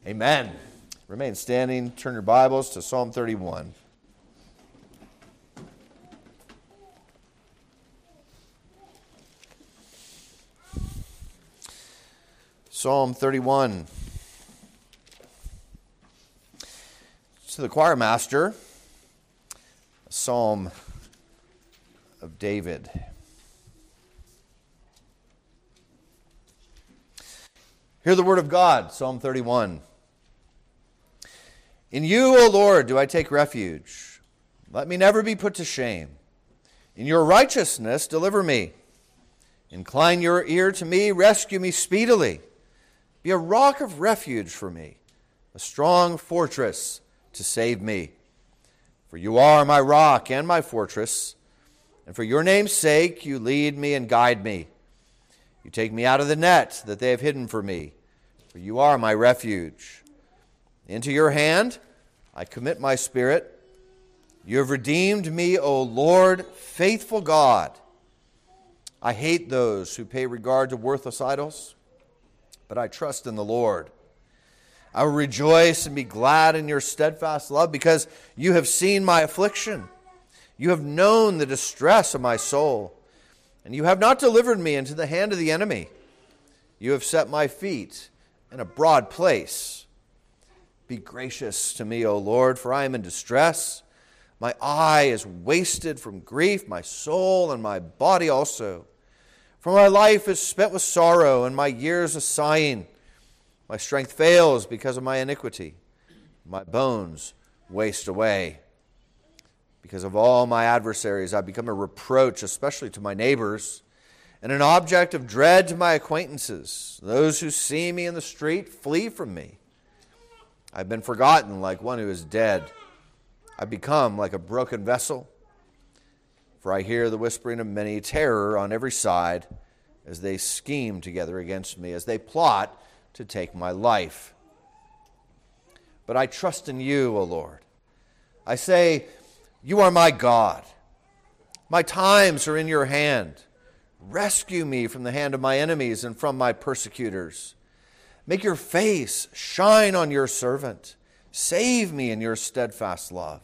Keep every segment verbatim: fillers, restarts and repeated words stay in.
Amen. Remain standing. Turn your Bibles to Psalm thirty-one. Psalm thirty-one. To the choir master, a psalm of David. Hear the word of God, Psalm thirty-one. In you, O Lord, do I take refuge. Let me never be put to shame. In your righteousness, deliver me. Incline your ear to me, rescue me speedily. Be a rock of refuge for me, a strong fortress to save me. For you are my rock and my fortress, and for your name's sake you lead me and guide me. You take me out of the net that they have hidden for me, for you are my refuge. Into your hand I commit my spirit. You have redeemed me, O Lord, faithful God. I hate those who pay regard to worthless idols, but I trust in the Lord. I will rejoice and be glad in your steadfast love, because you have seen my affliction. You have known the distress of my soul, and you have not delivered me into the hand of the enemy. You have set my feet in a broad place. Be gracious to me, O Lord, for I am in distress. My eye is wasted from grief, my soul and my body also. For my life is spent with sorrow, and my years a sighing. My strength fails because of my iniquity. My bones waste away. Because of all my adversaries, I become a reproach, especially to my neighbors, and an object of dread to my acquaintances. Those who see me in the street flee from me. I've been forgotten like one who is dead. I've become like a broken vessel. For I hear the whispering of many, terror on every side, as they scheme together against me, as they plot to take my life. But I trust in you, O Lord. I say, you are my God. My times are in your hand. Rescue me from the hand of my enemies and from my persecutors. Make your face shine on your servant. Save me in your steadfast love.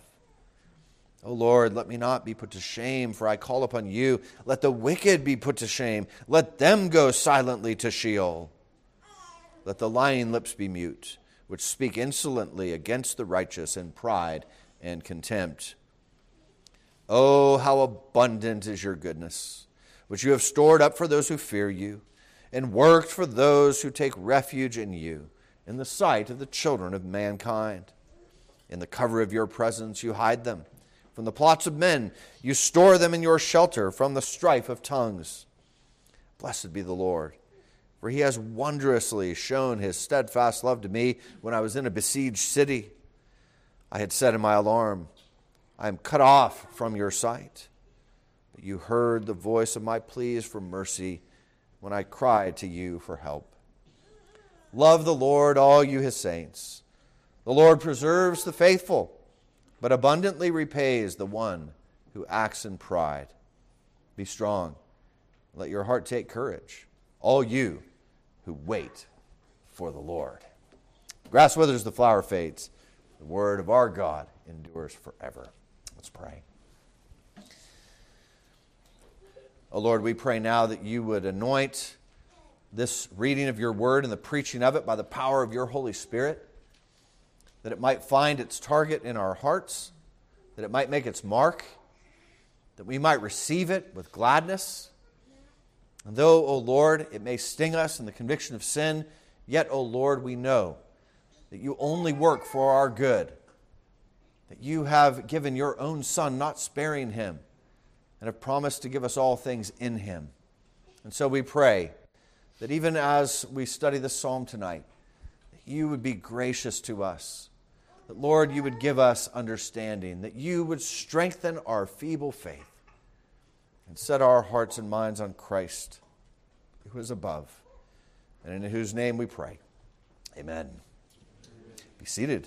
O Lord, let me not be put to shame, for I call upon you. Let the wicked be put to shame. Let them go silently to Sheol. Let the lying lips be mute, which speak insolently against the righteous in pride and contempt. Oh, how abundant is your goodness, which you have stored up for those who fear you, and worked for those who take refuge in you, in the sight of the children of mankind. In the cover of your presence you hide them. From the plots of men you store them in your shelter, from the strife of tongues. Blessed be the Lord, for he has wondrously shown his steadfast love to me when I was in a besieged city. I had said in my alarm, I am cut off from your sight. But you heard the voice of my pleas for mercy when I cried to you for help. Love the Lord, all you his saints. The Lord preserves the faithful, but abundantly repays the one who acts in pride. Be strong. Let your heart take courage, all you who wait for the Lord. Grass withers, the flower fades. The word of our God endures forever. Let's pray. Oh Lord, we pray now that you would anoint this reading of your word and the preaching of it by the power of your Holy Spirit, that it might find its target in our hearts, that it might make its mark, that we might receive it with gladness. And though, O Lord, it may sting us in the conviction of sin, yet, O Lord, we know that you only work for our good, that you have given your own Son, not sparing him, and have promised to give us all things in him. And so we pray that even as we study this psalm tonight, that you would be gracious to us, that, Lord, you would give us understanding, that you would strengthen our feeble faith and set our hearts and minds on Christ, who is above, and in whose name we pray. Amen. Be seated.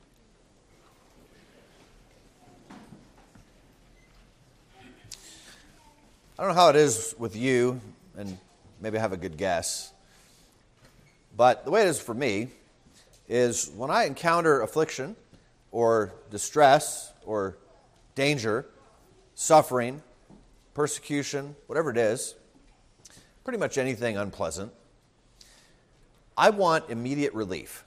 I don't know how it is with you, and maybe I have a good guess, but the way it is for me is when I encounter affliction or distress or danger, suffering, persecution, whatever it is, pretty much anything unpleasant, I want immediate relief.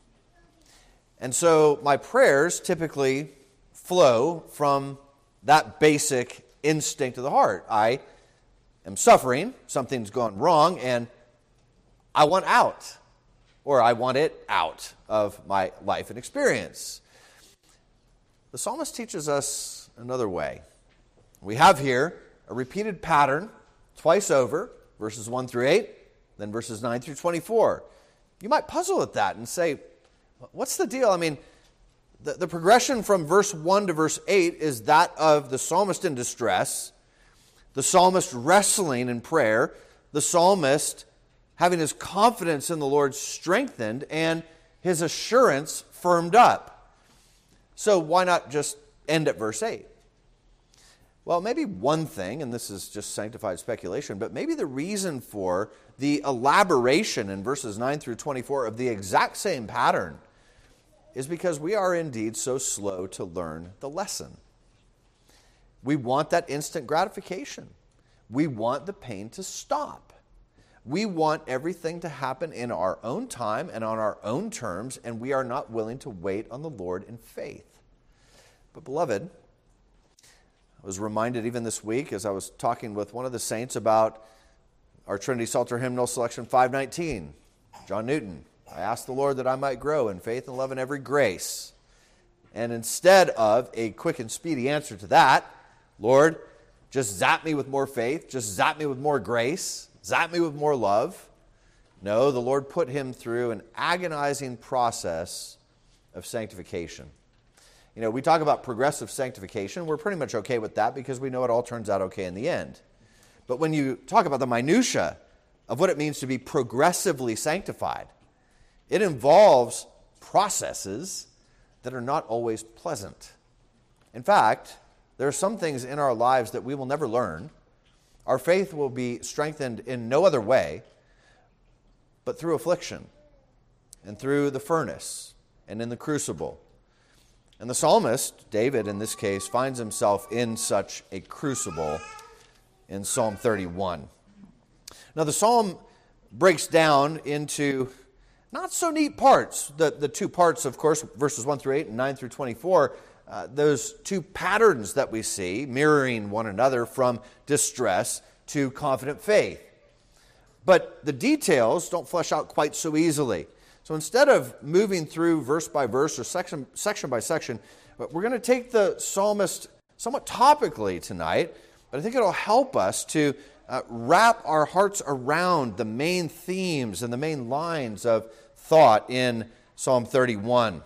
And so my prayers typically flow from that basic instinct of the heart. I am suffering, something's gone wrong, and I want out, or I want it out of my life and experience. The psalmist teaches us another way. We have here a repeated pattern twice over, verses one through eight, then verses nine through twenty-four. You might puzzle at that and say, what's the deal? I mean, the, the progression from verse one to verse eight is that of the psalmist in distress, the psalmist wrestling in prayer, the psalmist having his confidence in the Lord strengthened and his assurance firmed up. So why not just end at verse eight? Well, maybe one thing, and this is just sanctified speculation, but maybe the reason for the elaboration in verses nine through twenty-four of the exact same pattern is because we are indeed so slow to learn the lesson. We want that instant gratification. We want the pain to stop. We want everything to happen in our own time and on our own terms, and we are not willing to wait on the Lord in faith. But beloved, I was reminded even this week as I was talking with one of the saints about our Trinity Psalter hymnal selection five nineteen, John Newton. I asked the Lord that I might grow in faith and love and every grace. And instead of a quick and speedy answer to that, Lord, just zap me with more faith, just zap me with more grace, zap me with more love. No, the Lord put him through an agonizing process of sanctification. You know, we talk about progressive sanctification. We're pretty much okay with that because we know it all turns out okay in the end. But when you talk about the minutia of what it means to be progressively sanctified, it involves processes that are not always pleasant. In fact, there are some things in our lives that we will never learn. Our faith will be strengthened in no other way but through affliction and through the furnace and in the crucible. And the psalmist, David in this case, finds himself in such a crucible in Psalm thirty-one. Now the psalm breaks down into not so neat parts. The, the two parts, of course, verses one through eight and nine through twenty-four, uh, those two patterns that we see mirroring one another from distress to confident faith. But the details don't flesh out quite so easily. So instead of moving through verse by verse or section, section by section, we're going to take the psalmist somewhat topically tonight, but I think it'll help us to uh, wrap our hearts around the main themes and the main lines of thought in Psalm thirty-one.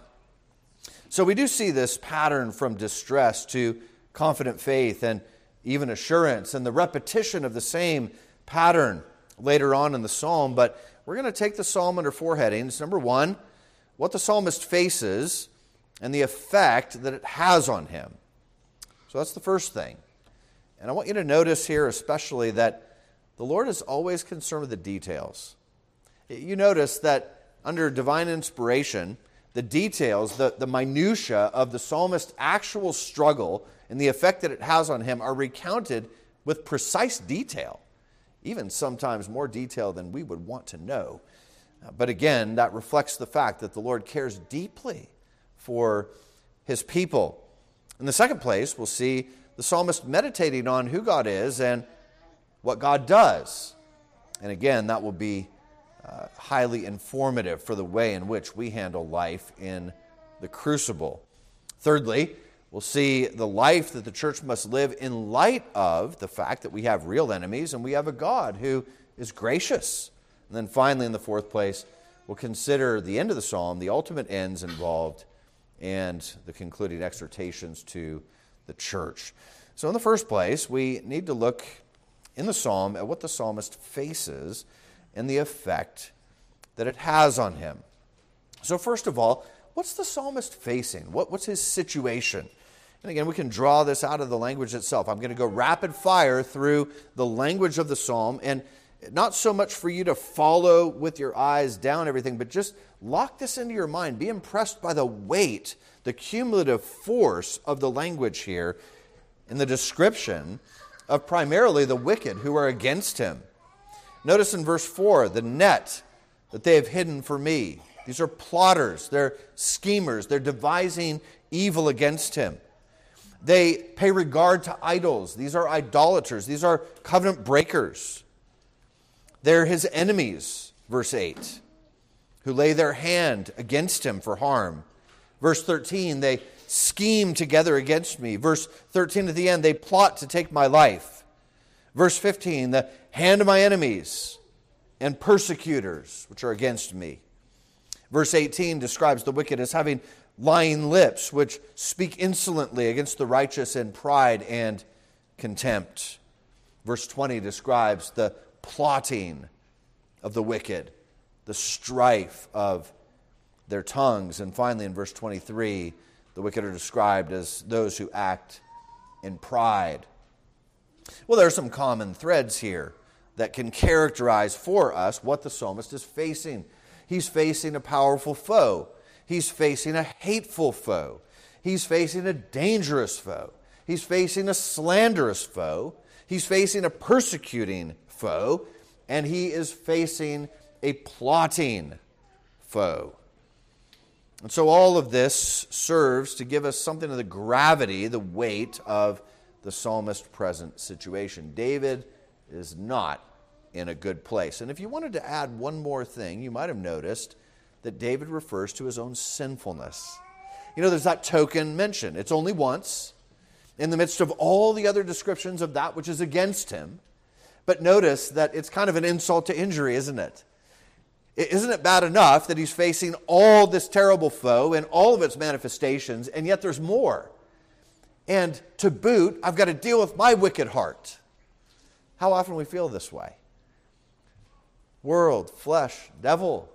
So we do see this pattern from distress to confident faith and even assurance, and the repetition of the same pattern later on in the psalm, but we're going to take the psalm under four headings. Number one, what the psalmist faces and the effect that it has on him. So that's the first thing. And I want you to notice here especially that the Lord is always concerned with the details. You notice that under divine inspiration, the details, the, the minutia of the psalmist's actual struggle and the effect that it has on him are recounted with precise detail. Even sometimes more detail than we would want to know. But again, that reflects the fact that the Lord cares deeply for his people. In the second place, we'll see the psalmist meditating on who God is and what God does. And again, that will be uh, highly informative for the way in which we handle life in the crucible. Thirdly, we'll see the life that the church must live in light of the fact that we have real enemies and we have a God who is gracious. And then finally, in the fourth place, we'll consider the end of the psalm, the ultimate ends involved, and the concluding exhortations to the church. So in the first place, we need to look in the psalm at what the psalmist faces and the effect that it has on him. So first of all, what's the psalmist facing? What, what's his situation? And again, we can draw this out of the language itself. I'm going to go rapid fire through the language of the psalm, and not so much for you to follow with your eyes down everything, but just lock this into your mind. Be impressed by the weight, the cumulative force of the language here in the description of primarily the wicked who are against him. Notice in verse four, the net that they have hidden for me. These are plotters, they're schemers, they're devising evil against him. They pay regard to idols. These are idolaters. These are covenant breakers. They're his enemies, verse eight, who lay their hand against him for harm. Verse thirteen, they scheme together against me. Verse thirteen at the end, they plot to take my life. Verse fifteen, the hand of my enemies and persecutors, which are against me. Verse eighteen describes the wicked as having lying lips, which speak insolently against the righteous in pride and contempt. Verse twenty describes the plotting of the wicked, the strife of their tongues. And finally, in verse twenty-three, the wicked are described as those who act in pride. Well, there are some common threads here that can characterize for us what the psalmist is facing. He's facing a powerful foe. He's facing a hateful foe. He's facing a dangerous foe. He's facing a slanderous foe. He's facing a persecuting foe. And he is facing a plotting foe. And so all of this serves to give us something of the gravity, the weight of the psalmist's present situation. David is not in a good place. And if you wanted to add one more thing, you might have noticed that David refers to his own sinfulness. You know, there's that token mention. It's only once in the midst of all the other descriptions of that which is against him. But notice that it's kind of an insult to injury, isn't it? Isn't it bad enough that he's facing all this terrible foe and all of its manifestations, and yet there's more? And to boot, I've got to deal with my wicked heart. How often we feel this way? World, flesh, devil.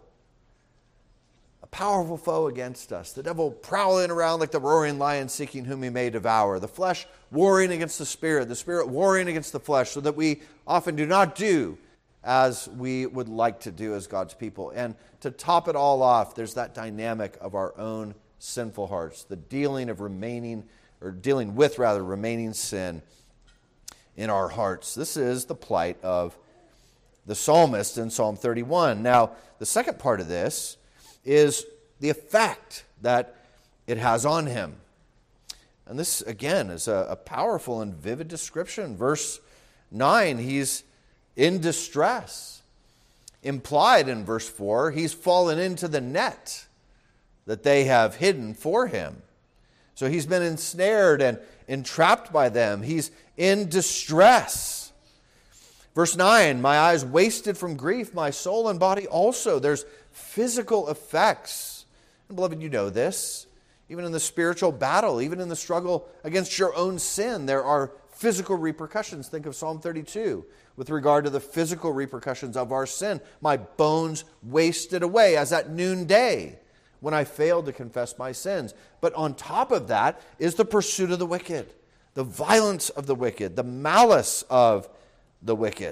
A powerful foe against us. The devil prowling around like the roaring lion seeking whom he may devour. The flesh warring against the spirit. The spirit warring against the flesh, so that we often do not do as we would like to do as God's people. And to top it all off, there's that dynamic of our own sinful hearts. The dealing of remaining, or dealing with rather, remaining sin in our hearts. This is the plight of the psalmist in Psalm thirty-one. Now, the second part of this is the effect that it has on him. And this, again, is a, a powerful and vivid description. Verse nine, he's in distress. Implied in verse four, he's fallen into the net that they have hidden for him. So he's been ensnared and entrapped by them. He's in distress. Verse nine, my eyes wasted from grief, my soul and body also. There's physical effects. And beloved, you know this. Even in the spiritual battle, even in the struggle against your own sin, there are physical repercussions. Think of Psalm thirty-two with regard to the physical repercussions of our sin. My bones wasted away as at noonday when I failed to confess my sins. But on top of that is the pursuit of the wicked, the violence of the wicked, the malice of the wicked.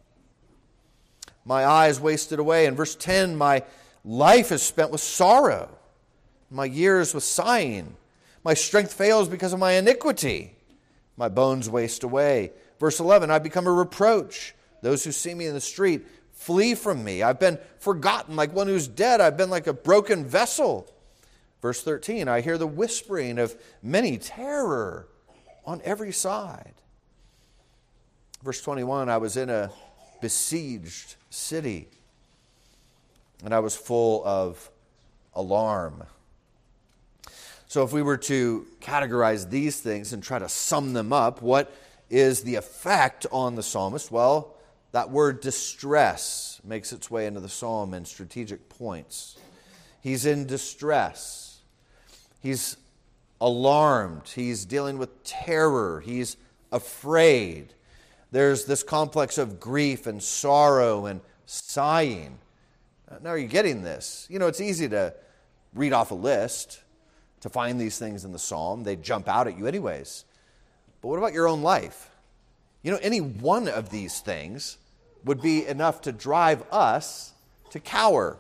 My eyes wasted away. In verse ten, my life is spent with sorrow, my years with sighing. My strength fails because of my iniquity. My bones waste away. Verse eleven, I become a reproach. Those who see me in the street flee from me. I've been forgotten like one who's dead. I've been like a broken vessel. Verse thirteen, I hear the whispering of many terror on every side. Verse twenty-one, I was in a besieged city, and I was full of alarm. So if we were to categorize these things and try to sum them up, what is the effect on the psalmist? Well, that word distress makes its way into the psalm in strategic points. He's in distress. He's alarmed. He's dealing with terror. He's afraid. There's this complex of grief and sorrow and sighing. Now, are you getting this? You know, it's easy to read off a list, to find these things in the psalm. They jump out at you anyways. But what about your own life? You know, any one of these things would be enough to drive us to cower.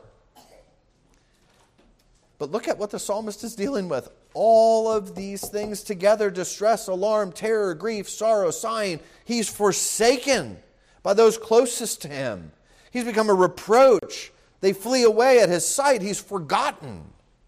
But look at what the psalmist is dealing with. All of these things together: distress, alarm, terror, grief, sorrow, sighing. He's forsaken by those closest to him. He's become a reproach. They flee away at his sight. He's forgotten.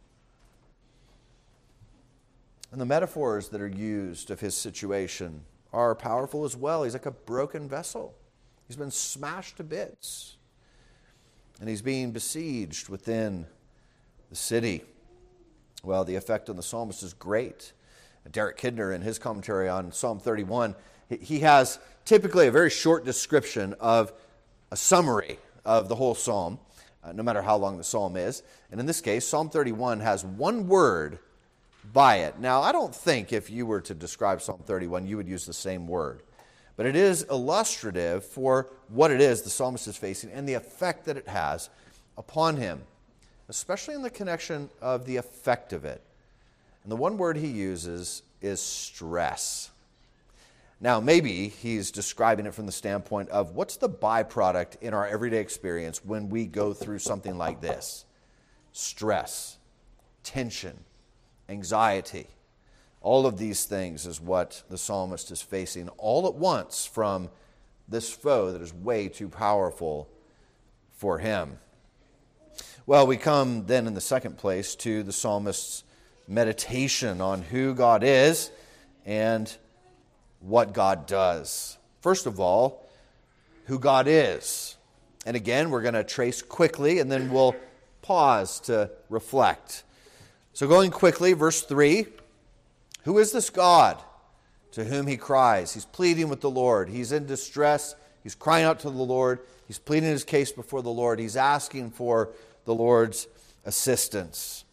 And the metaphors that are used of his situation are powerful as well. He's like a broken vessel. He's been smashed to bits. And he's being besieged within the city. Well, the effect on the psalmist is great. Derek Kidner, in his commentary on Psalm thirty-one, he has typically a very short description of a summary of the whole psalm, uh, no matter how long the psalm is. And in this case, Psalm thirty-one has one word by it. Now, I don't think if you were to describe Psalm thirty-one, you would use the same word. But it is illustrative for what it is the psalmist is facing and the effect that it has upon him, especially in the connection of the effect of it. And the one word he uses is stress. Now, maybe he's describing it from the standpoint of what's the byproduct in our everyday experience when we go through something like this? Stress, tension, anxiety. All of these things is what the psalmist is facing all at once from this foe that is way too powerful for him. Well, we come then in the second place to the psalmist's meditation on who God is and what God does. First of all, who God is. And again, we're going to trace quickly and then we'll pause to reflect. So going quickly, verse three, who is this God to whom he cries? He's pleading with the Lord. He's in distress. He's crying out to the Lord. He's pleading his case before the Lord. He's asking for the Lord's assistance.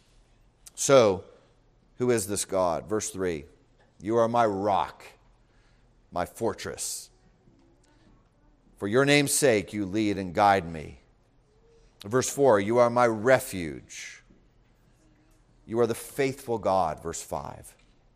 So, who is this God? Verse three, you are my rock, my fortress. For your name's sake, you lead and guide me. Verse four, you are my refuge. You are the faithful God. Verse five.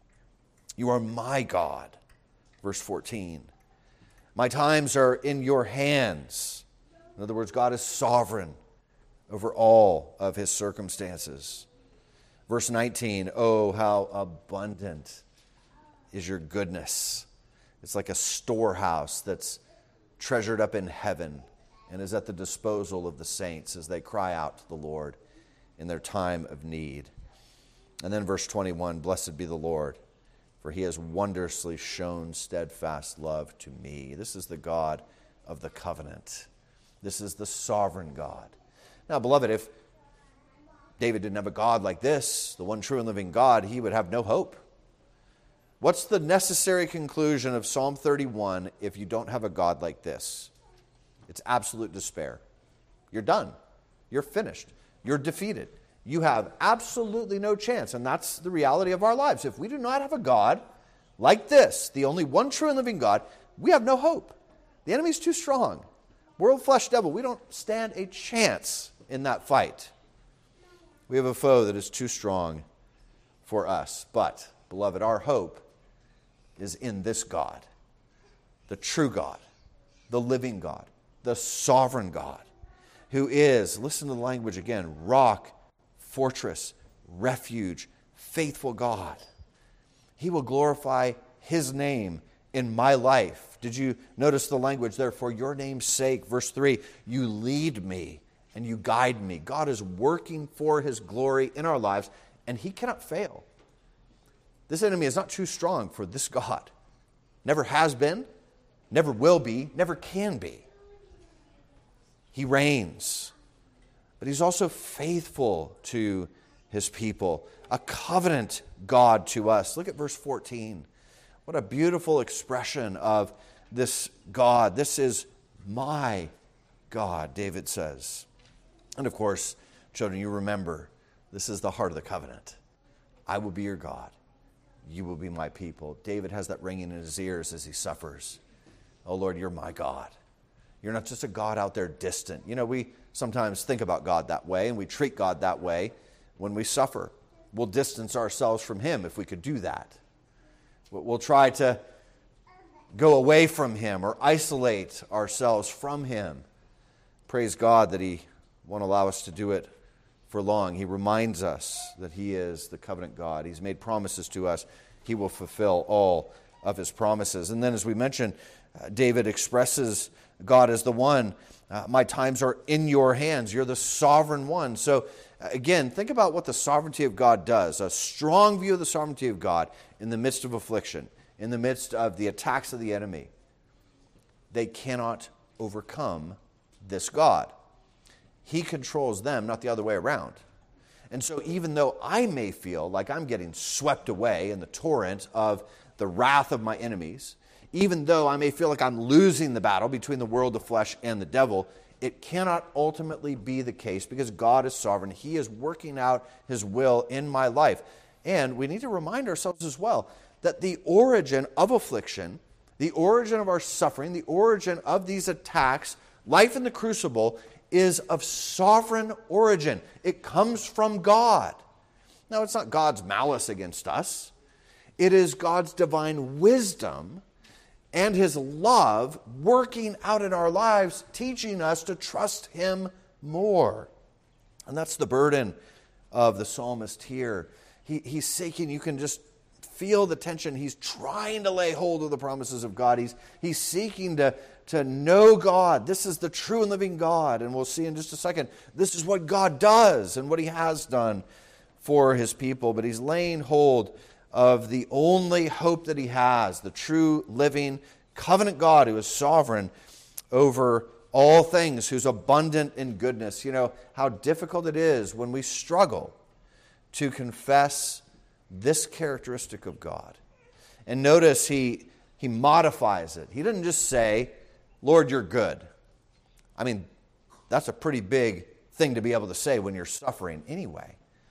You are my God. Verse fourteen. My times are in your hands. In other words, God is sovereign over all of his circumstances. Verse nineteen, oh, how abundant is your goodness. It's like a storehouse that's treasured up in heaven and is at the disposal of the saints as they cry out to the Lord in their time of need. And then verse twenty-one, blessed be the Lord, for he has wondrously shown steadfast love to me. This is the God of the covenant. This is the sovereign God. Now, beloved, if David didn't have a God like this, the one true and living God, he would have no hope. What's the necessary conclusion of Psalm thirty-one if you don't have a God like this? It's absolute despair. You're done. You're finished. You're defeated. You have absolutely no chance, and that's the reality of our lives. If we do not have a God like this, the only one true and living God, we have no hope. The enemy's too strong. World, flesh, devil, we don't stand a chance in that fight. We have a foe that is too strong for us. But, beloved, our hope is in this God, the true God, the living God, the sovereign God, who is, listen to the language again, rock, fortress, refuge, faithful God. He will glorify his name in my life. Did you notice the language there? For your name's sake, verse three, you lead me and you guide me. God is working for his glory in our lives, and he cannot fail. This enemy is not too strong for this God. Never has been, never will be, never can be. He reigns, but he's also faithful to his people, a covenant God to us. Look at verse fourteen. What a beautiful expression of this God. This is my God, David says. And of course, children, you remember, this is the heart of the covenant. I will be your God. You will be my people. David has that ringing in his ears as he suffers. Oh, Lord, you're my God. You're not just a God out there distant. You know, we sometimes think about God that way, and we treat God that way when we suffer. We'll distance ourselves from him if we could do that. We'll try to go away from him or isolate ourselves from him. Praise God that he won't allow us to do it for long. He reminds us that he is the covenant God. He's made promises to us. He will fulfill all of his promises. And then, as we mentioned, uh, David expresses God as the one. Uh, my times are in your hands. You're the sovereign one. So, uh, again, think about what the sovereignty of God does. A strong view of the sovereignty of God in the midst of affliction, in the midst of the attacks of the enemy. They cannot overcome this God. He controls them, not the other way around. And so even though I may feel like I'm getting swept away in the torrent of the wrath of my enemies, even though I may feel like I'm losing the battle between the world, the flesh, and the devil, it cannot ultimately be the case because God is sovereign. He is working out his will in my life. And we need to remind ourselves as well that the origin of affliction, the origin of our suffering, the origin of these attacks, life in the crucible, is of sovereign origin. It comes from God. Now, it's not God's malice against us. It is God's divine wisdom and his love working out in our lives, teaching us to trust him more. And that's the burden of the psalmist here. He, he's seeking, you can just feel the tension. He's trying to lay hold of the promises of God. He's, he's seeking to, to know God. This is the true and living God. And we'll see in just a second, this is what God does and what he has done for his people. But he's laying hold of the only hope that he has, the true, living, covenant God who is sovereign over all things, who's abundant in goodness. You know how difficult it is when we struggle to confess this characteristic of God. And notice he, he modifies it. He doesn't just say, Lord, you're good. I mean, that's a pretty big thing to be able to say when you're suffering anyway.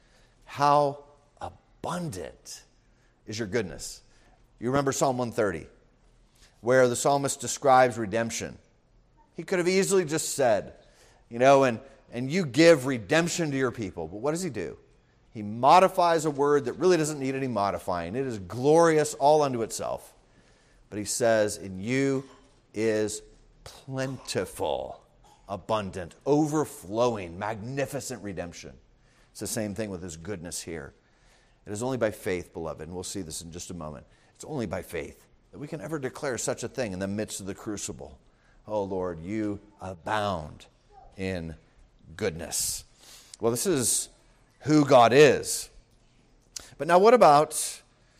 How abundant is your goodness. You remember Psalm one thirty, where the psalmist describes redemption. He could have easily just said, you know, and, and you give redemption to your people. But what does he do? He modifies a word that really doesn't need any modifying. It is glorious all unto itself. But he says, in you is plentiful, abundant, overflowing, magnificent redemption. It's the same thing with his goodness here. It is only by faith, beloved, and we'll see this in just a moment. It's only by faith that we can ever declare such a thing in the midst of the crucible. Oh, Lord, you abound in goodness. Well, this is who God is. But now what about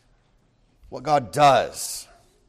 what God does?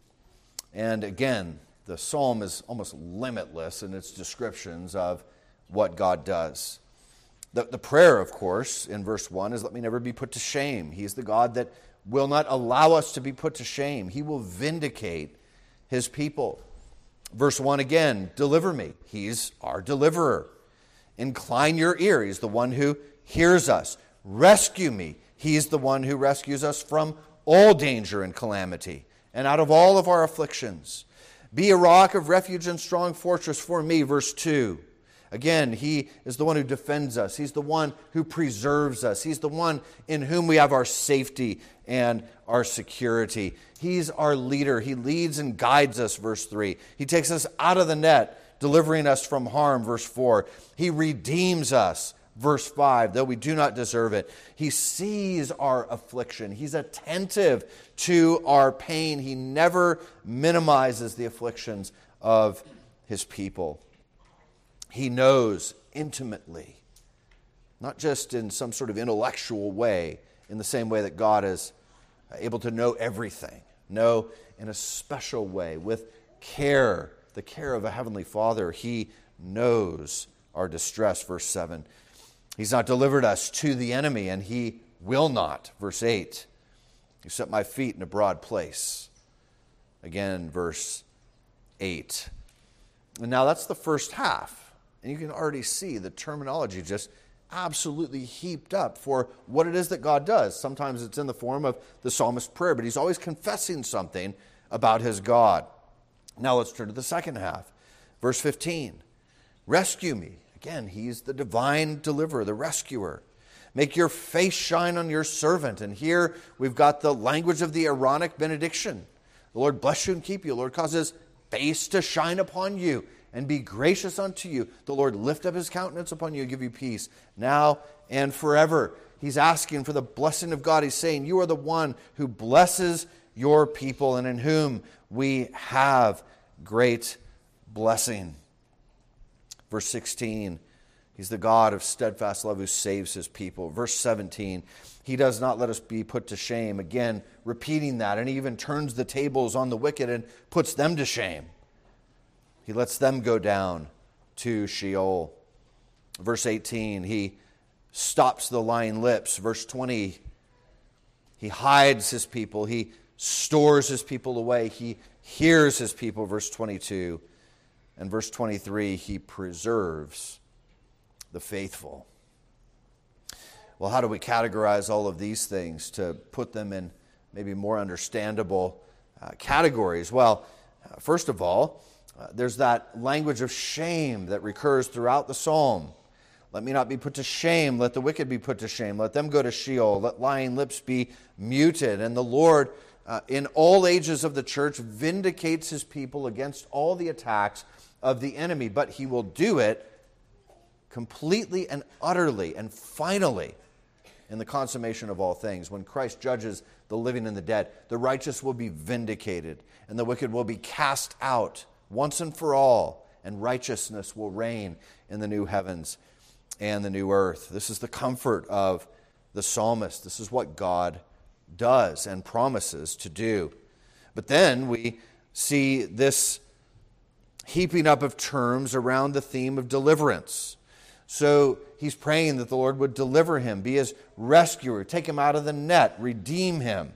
And again, the psalm is almost limitless in its descriptions of what God does. The, the prayer, of course, in verse one is, let me never be put to shame. He's the God that will not allow us to be put to shame. He will vindicate his people. Verse one again, deliver me. He's our deliverer. Incline your ear. He's the one who hears us. Rescue me. He's the one who rescues us from all danger and calamity and out of all of our afflictions. Be a rock of refuge and strong fortress for me. Verse two. Again, he is the one who defends us. He's the one who preserves us. He's the one in whom we have our safety and our security. He's our leader. He leads and guides us, verse three. He takes us out of the net, delivering us from harm, verse four. He redeems us, verse five, though we do not deserve it. He sees our affliction. He's attentive to our pain. He never minimizes the afflictions of his people. He knows intimately, not just in some sort of intellectual way, in the same way that God is able to know everything. No, in a special way, with care, the care of a heavenly Father. He knows our distress, verse seven. He's not delivered us to the enemy, and he will not, verse eight. You set my feet in a broad place. Again, verse eight. And now that's the first half. And you can already see the terminology just absolutely heaped up for what it is that God does. Sometimes it's in the form of the psalmist's prayer, but he's always confessing something about his God. Now let's turn to the second half. Verse fifteen. Rescue me. Again, he's the divine deliverer, the rescuer. Make your face shine on your servant. And here we've got the language of the Aaronic benediction. The Lord bless you and keep you. The Lord cause his face to shine upon you and be gracious unto you. The Lord lift up his countenance upon you and give you peace now and forever. He's asking for the blessing of God. He's saying, you are the one who blesses your people and in whom we have great blessing. Verse sixteen, he's the God of steadfast love who saves his people. Verse seventeen, he does not let us be put to shame. Again, repeating that, and he even turns the tables on the wicked and puts them to shame. He lets them go down to Sheol. Verse eighteen, he stops the lying lips. Verse twenty, he hides his people. He stores his people away. He hears his people. Verse twenty-two. And verse twenty-three, he preserves the faithful. Well, how do we categorize all of these things to put them in maybe more understandable uh, categories? Well, uh, first of all, uh, there's that language of shame that recurs throughout the psalm. Let me not be put to shame. Let the wicked be put to shame. Let them go to Sheol. Let lying lips be muted. And the Lord, uh, in all ages of the church, vindicates his people against all the attacks of the enemy. But he will do it completely and utterly and finally in the consummation of all things. When Christ judges the living and the dead, the righteous will be vindicated and the wicked will be cast out once and for all, and righteousness will reign in the new heavens and the new earth. This is the comfort of the psalmist. This is what God does and promises to do. But then we see this heaping up of terms around the theme of deliverance. So he's praying that the Lord would deliver him, be his rescuer, take him out of the net, redeem him,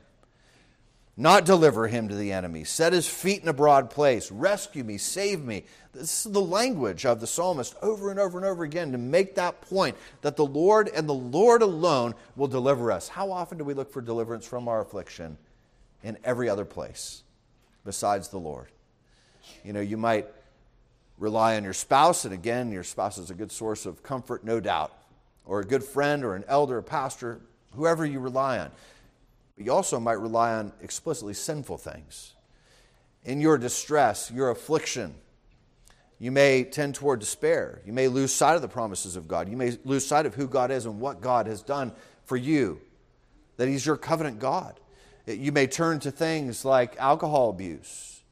not deliver him to the enemy, set his feet in a broad place, rescue me, save me. This is the language of the psalmist over and over and over again to make that point that the Lord and the Lord alone will deliver us. How often do we look for deliverance from our affliction in every other place besides the Lord? You know, you might rely on your spouse, and again, your spouse is a good source of comfort, no doubt, or a good friend or an elder, a pastor, whoever you rely on. But you also might rely on explicitly sinful things. In your distress, your affliction, you may tend toward despair. You may lose sight of the promises of God. You may lose sight of who God is and what God has done for you, that he's your covenant God. You may turn to things like alcohol abuse,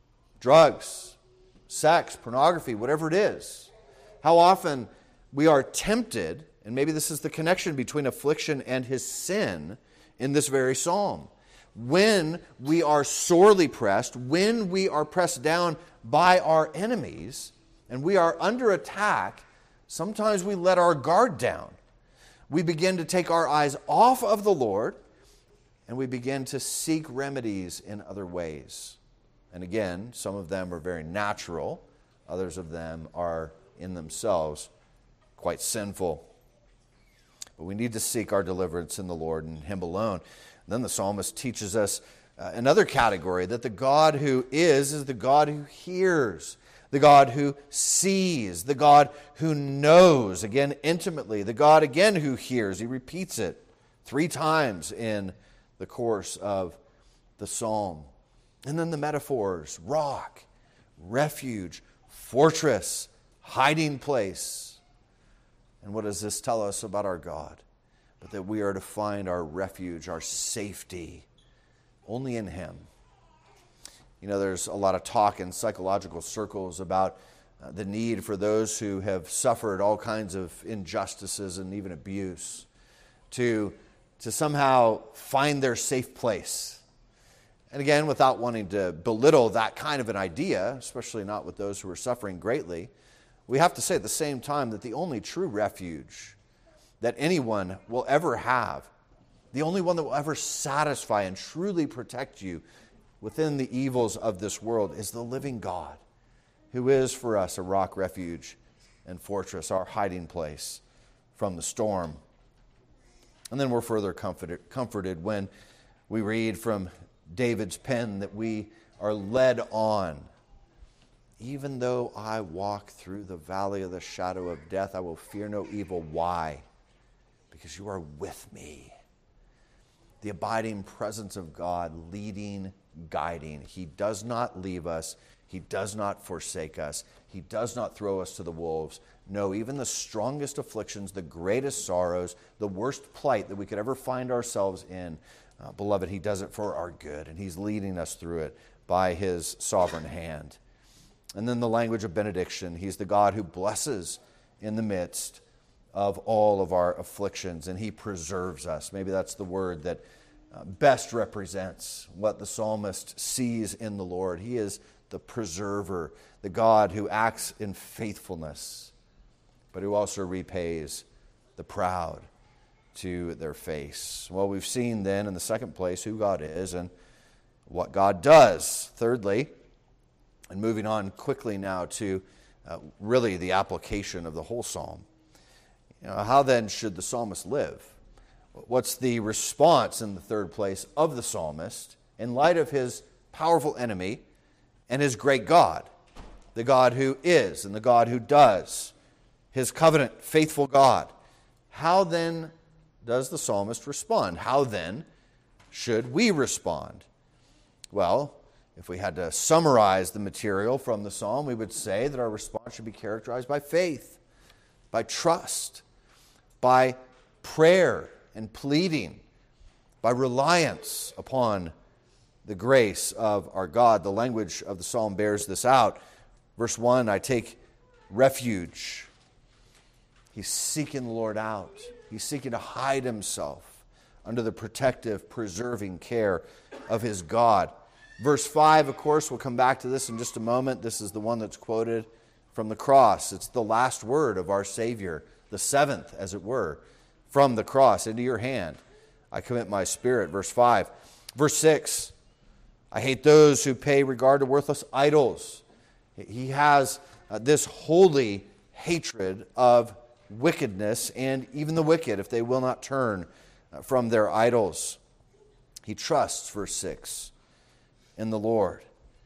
drugs, sex, pornography, whatever it is. How often we are tempted, and maybe this is the connection between affliction and his sin in this very psalm. When we are sorely pressed, when we are pressed down by our enemies, and we are under attack, sometimes we let our guard down. We begin to take our eyes off of the Lord, and we begin to seek remedies in other ways. And again, some of them are very natural. Others of them are in themselves quite sinful. But we need to seek our deliverance in the Lord and him alone. Then the psalmist teaches us uh, another category, that the God who is, is the God who hears, the God who sees, the God who knows, again, intimately, the God, again, who hears. He repeats it three times in the course of the psalm. And then the metaphors: rock, refuge, fortress, hiding place. And what does this tell us about our God? But that we are to find our refuge, our safety, only in him. You know, there's a lot of talk in psychological circles about uh, the need for those who have suffered all kinds of injustices and even abuse to, to somehow find their safe place. And again, without wanting to belittle that kind of an idea, especially not with those who are suffering greatly, we have to say at the same time that the only true refuge that anyone will ever have, the only one that will ever satisfy and truly protect you within the evils of this world, is the living God, who is for us a rock, refuge, and fortress, our hiding place from the storm. And then we're further comforted, comforted when we read from David's pen that we are led on. Even though I walk through the valley of the shadow of death, I will fear no evil. Why? Because you are with me. The abiding presence of God leading guiding. He does not leave us. He does not forsake us. He does not throw us to the wolves. No, even the strongest afflictions, the greatest sorrows, the worst plight that we could ever find ourselves in, uh, beloved, he does it for our good, and he's leading us through it by his sovereign hand. And then the language of benediction. He's the God who blesses in the midst of all of our afflictions, and he preserves us. Maybe that's the word that uh, best represents what the psalmist sees in the Lord. He is the preserver, the God who acts in faithfulness, but who also repays the proud to their face. Well, we've seen then in the second place who God is and what God does. Thirdly, and moving on quickly now to uh, really the application of the whole psalm. You know, how then should the psalmist live? What's the response in the third place of the psalmist in light of his powerful enemy and his great God, the God who is and the God who does, his covenant, faithful God? How then does the psalmist respond? How then should we respond? Well, if we had to summarize the material from the psalm, we would say that our response should be characterized by faith, by trust, by prayer and pleading, by reliance upon the grace of our God. The language of the psalm bears this out. Verse one, I take refuge. He's seeking the Lord out. He's seeking to hide himself under the protective, preserving care of his God. Verse five, of course, we'll come back to this in just a moment. This is the one that's quoted from the cross. It's the last word of our Savior, the seventh, as it were, from the cross. Into your hand I commit my spirit. Verse five. Verse six, I hate those who pay regard to worthless idols. He has uh, this holy hatred of wickedness and even the wicked if they will not turn uh, from their idols. He trusts, verse six, in the Lord.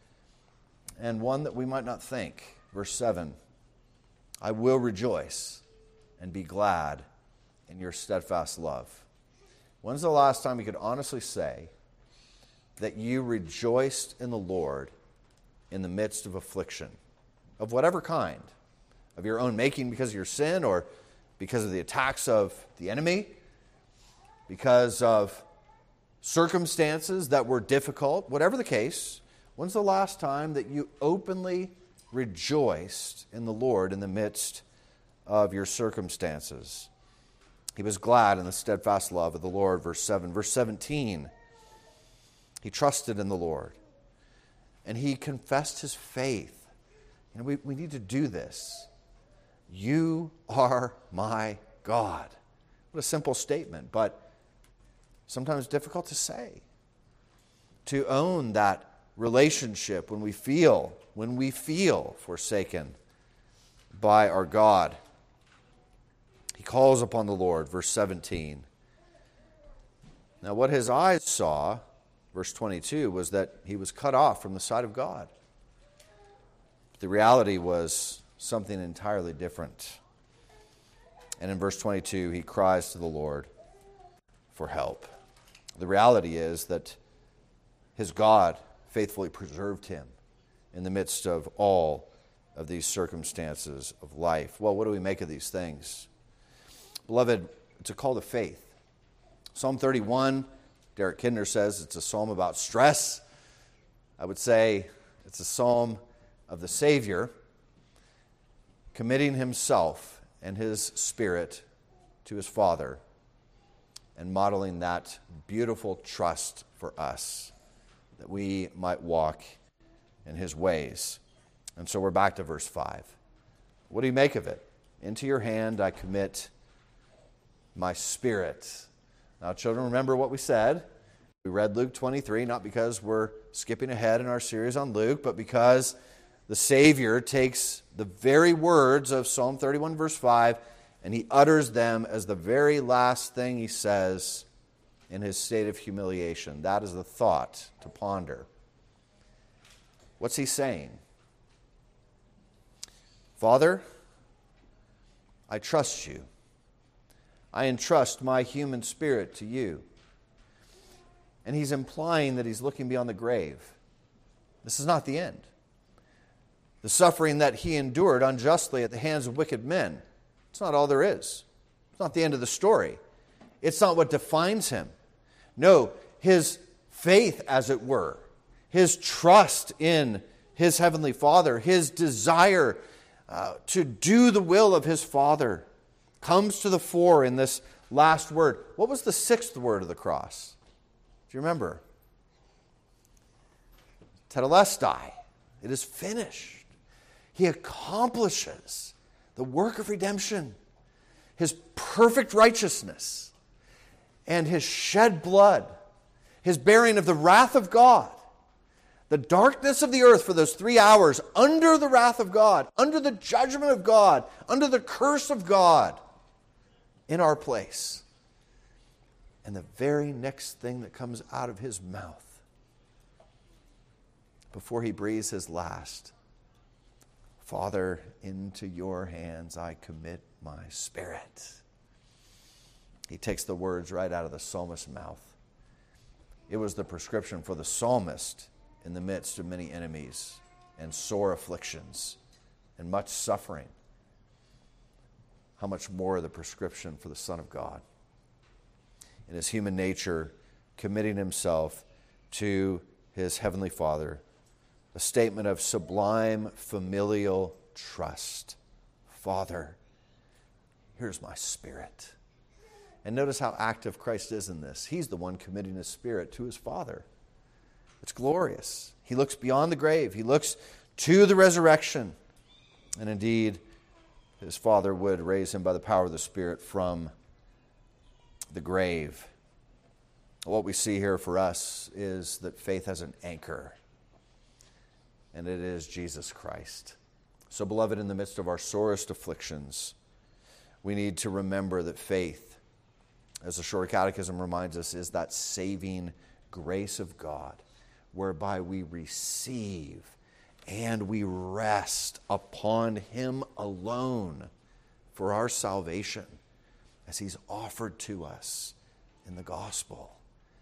And one that we might not think, verse seven, I will rejoice and be glad in your steadfast love. When's the last time you could honestly say that you rejoiced in the Lord in the midst of affliction, of whatever kind, of your own making because of your sin or because of the attacks of the enemy, because of circumstances that were difficult, whatever the case? When's the last time that you openly rejoiced in the Lord in the midst of your circumstances? He was glad in the steadfast love of the Lord, verse seven. Verse seventeen, he trusted in the Lord, and he confessed his faith. And we, we need to do this. You are my God. What a simple statement, but sometimes difficult to say. To own that relationship when we feel, when we feel forsaken by our God. He calls upon the Lord, verse seventeen. Now what his eyes saw, verse twenty-two, was that he was cut off from the sight of God. The reality was something entirely different. And in verse twenty-two, he cries to the Lord for help. The reality is that his God faithfully preserved him in the midst of all of these circumstances of life. Well, what do we make of these things? Beloved, it's a call to faith. Psalm thirty-one, Derek Kidner says it's a psalm about stress. I would say it's a psalm of the Savior committing himself and his spirit to his Father and modeling that beautiful trust for us, that we might walk in his ways. And so we're back to verse five. What do you make of it? Into your hand I commit my spirit. Now, children, remember what we said. We read Luke twenty-three, not because we're skipping ahead in our series on Luke, but because the Savior takes the very words of Psalm thirty-one, verse five, and he utters them as the very last thing he says in his state of humiliation. That is the thought to ponder. What's he saying? Father, I trust you. I entrust my human spirit to you. And he's implying that he's looking beyond the grave. This is not the end. The suffering that he endured unjustly at the hands of wicked men, it's not all there is. It's not the end of the story. It's not what defines him. No, his faith, as it were, his trust in his heavenly Father, his desire uh, to do the will of his Father comes to the fore in this last word. What was the sixth word of the cross? Do you remember? Tetelestai. It is finished. He accomplishes the work of redemption, his perfect righteousness, and his shed blood, his bearing of the wrath of God, the darkness of the earth for those three hours under the wrath of God, under the judgment of God, under the curse of God in our place. And the very next thing that comes out of his mouth before he breathes his last, Father, into your hands I commit my spirit. He takes the words right out of the psalmist's mouth. It was the prescription for the psalmist in the midst of many enemies and sore afflictions and much suffering. How much more the prescription for the Son of God? In his human nature, committing himself to his heavenly Father, a statement of sublime familial trust. Father, here's my spirit. And notice how active Christ is in this. He's the one committing his spirit to his Father. It's glorious. He looks beyond the grave. He looks to the resurrection. And indeed, his Father would raise him by the power of the Spirit from the grave. What we see here for us is that faith has an anchor, and it is Jesus Christ. So, beloved, in the midst of our sorest afflictions, we need to remember that faith, as the Short Catechism reminds us, is that saving grace of God, whereby we receive and we rest upon him alone for our salvation, as he's offered to us in the gospel.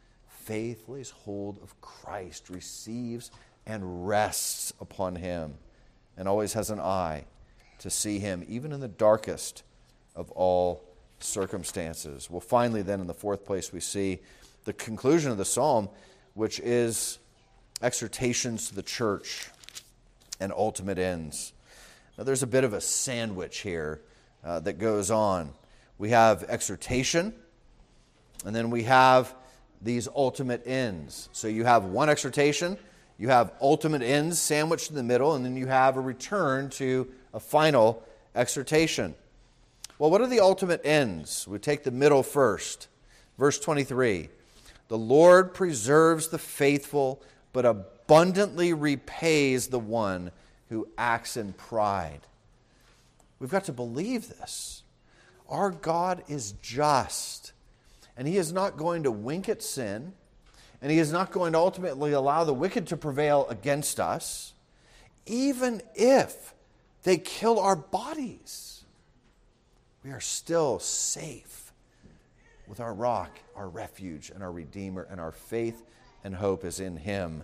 Faith lays hold of Christ, receives and rests upon him, and always has an eye to see him, even in the darkest of all circumstances. Well, finally, then, in the fourth place, we see the conclusion of the psalm, which is exhortations to the church and ultimate ends. Now, there's a bit of a sandwich here uh, that goes on. We have exhortation, and then we have these ultimate ends. So you have one exhortation, you have ultimate ends sandwiched in the middle, and then you have a return to a final exhortation. Well, what are the ultimate ends? We take the middle first. Verse twenty-three, the Lord preserves the faithful, but abundantly repays the one who acts in pride. We've got to believe this. Our God is just, and he is not going to wink at sin, and he is not going to ultimately allow the wicked to prevail against us, even if they kill our bodies. We are still safe with our rock, our refuge, and our Redeemer, and our faith and hope is in him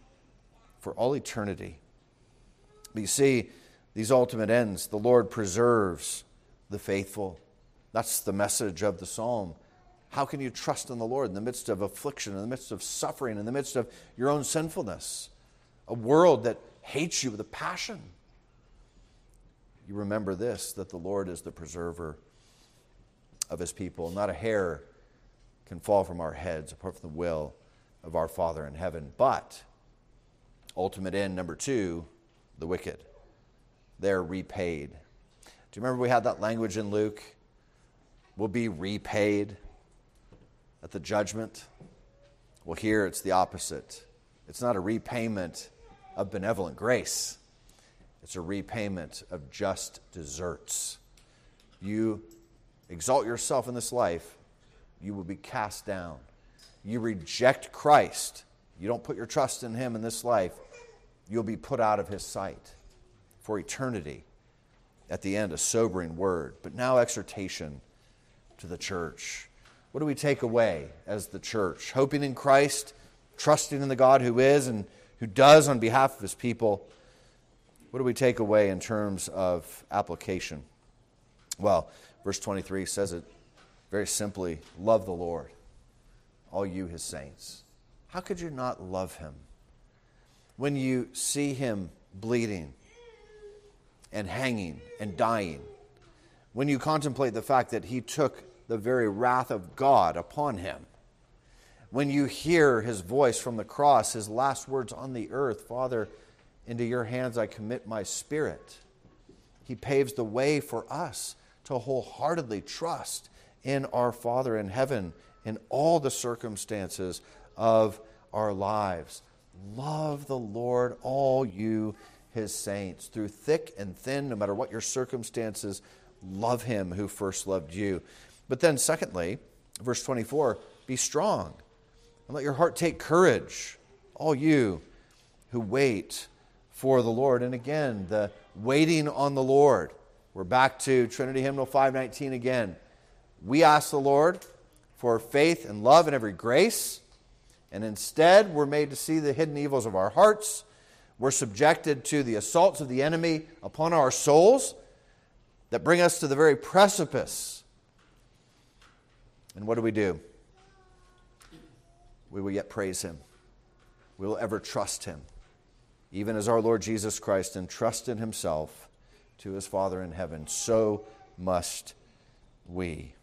for all eternity. But you see, these ultimate ends, the Lord preserves the faithful. That's the message of the psalm. How can you trust in the Lord in the midst of affliction, in the midst of suffering, in the midst of your own sinfulness? A world that hates you with a passion. You remember this, that the Lord is the preserver of his people. Not a hair can fall from our heads apart from the will of our Father in heaven. But, ultimate end number two, the wicked. They're repaid. Do you remember we had that language in Luke? Will be repaid at the judgment. Well, here it's the opposite. It's not a repayment of benevolent grace. It's a repayment of just deserts. You exalt yourself in this life, you will be cast down. You reject Christ, you don't put your trust in him in this life, you'll be put out of his sight for eternity. At the end, a sobering word. But now exhortation to the church. What do we take away as the church? Hoping in Christ, trusting in the God who is and who does on behalf of his people. What do we take away in terms of application? Well, verse twenty-three says it very simply, love the Lord, all you his saints. How could you not love him? When you see him bleeding and hanging and dying, when you contemplate the fact that he took the very wrath of God upon him, when you hear his voice from the cross, his last words on the earth, Father, into your hands I commit my spirit. He paves the way for us to wholeheartedly trust in our Father in heaven in all the circumstances of our lives. Love the Lord, all you his saints. Through thick and thin, no matter what your circumstances, love him who first loved you. But then secondly, verse twenty-four, be strong and let your heart take courage, all you who wait for the Lord. And again, the waiting on the Lord. We're back to Trinity Hymnal five nineteen again. We ask the Lord for faith and love and every grace, and instead we're made to see the hidden evils of our hearts. We're subjected to the assaults of the enemy upon our souls that bring us to the very precipice. And what do we do? We will yet praise him. We will ever trust him, even as our Lord Jesus Christ entrusted himself to his Father in heaven. So must we.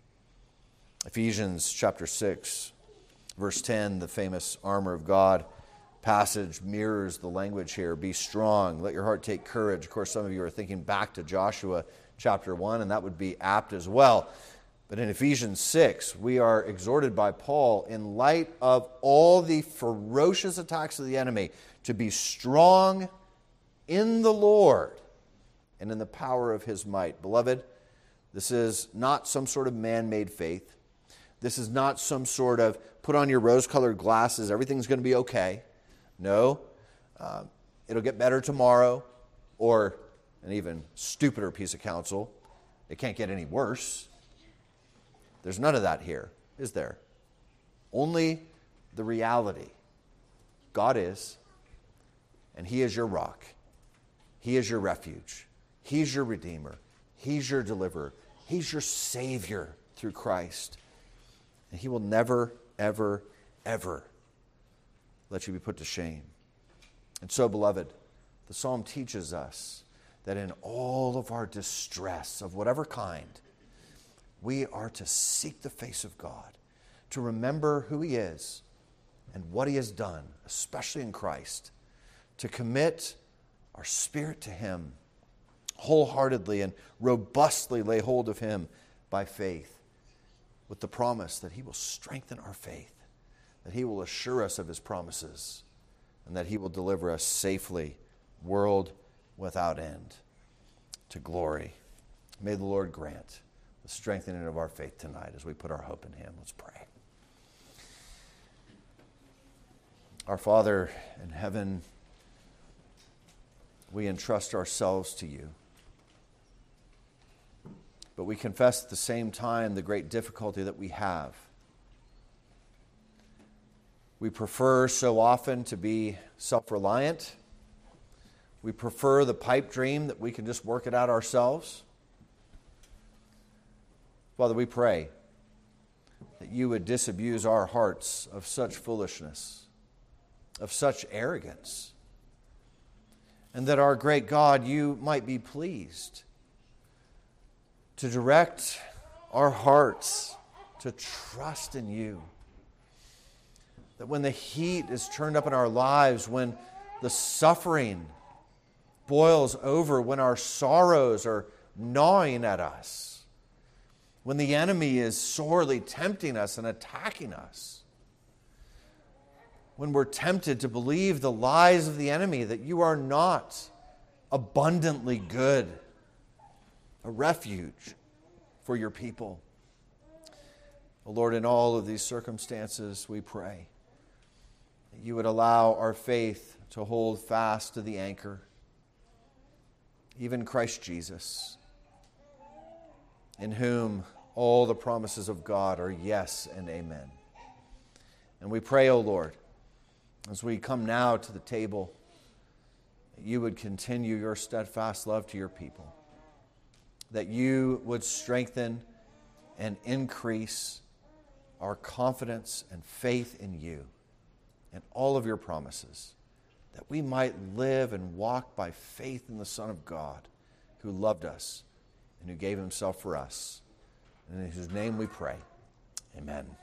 Ephesians chapter six, verse ten, the famous armor of God passage mirrors the language here. Be strong, let your heart take courage. Of course, some of you are thinking back to Joshua chapter one, and that would be apt as well. But in Ephesians six, we are exhorted by Paul, in light of all the ferocious attacks of the enemy, to be strong in the Lord and in the power of his might. Beloved, this is not some sort of man-made faith. This is not some sort of put on your rose-colored glasses, everything's going to be okay. No, uh, it'll get better tomorrow, or an even stupider piece of counsel, it can't get any worse. There's none of that here, is there? Only the reality. God is, and he is your rock. He is your refuge. He's your Redeemer. He's your deliverer. He's your Savior through Christ. And he will never, ever, ever let you be put to shame. And so, beloved, the psalm teaches us that in all of our distress of whatever kind, we are to seek the face of God, to remember who he is and what he has done, especially in Christ, to commit our spirit to him wholeheartedly and robustly lay hold of him by faith, with the promise that he will strengthen our faith, that he will assure us of his promises, and that he will deliver us safely, world without end, to glory. May the Lord grant the strengthening of our faith tonight as we put our hope in him. Let's pray. Our Father in heaven, we entrust ourselves to you. But we confess at the same time the great difficulty that we have. We prefer so often to be self-reliant. We prefer the pipe dream that we can just work it out ourselves. Father, we pray that you would disabuse our hearts of such foolishness, of such arrogance, and that our great God, you might be pleased to direct our hearts to trust in you. That when the heat is turned up in our lives, when the suffering boils over, when our sorrows are gnawing at us, when the enemy is sorely tempting us and attacking us, when we're tempted to believe the lies of the enemy, that you are not abundantly good, a refuge for your people. Oh Lord, in all of these circumstances, we pray that you would allow our faith to hold fast to the anchor, even Christ Jesus, in whom All the promises of God are yes and amen. And we pray, O Lord, as we come now to the table, that you would continue your steadfast love to your people, that you would strengthen and increase our confidence and faith in you and all of your promises, that we might live and walk by faith in the Son of God who loved us and who gave himself for us. And in whose name we pray. Amen.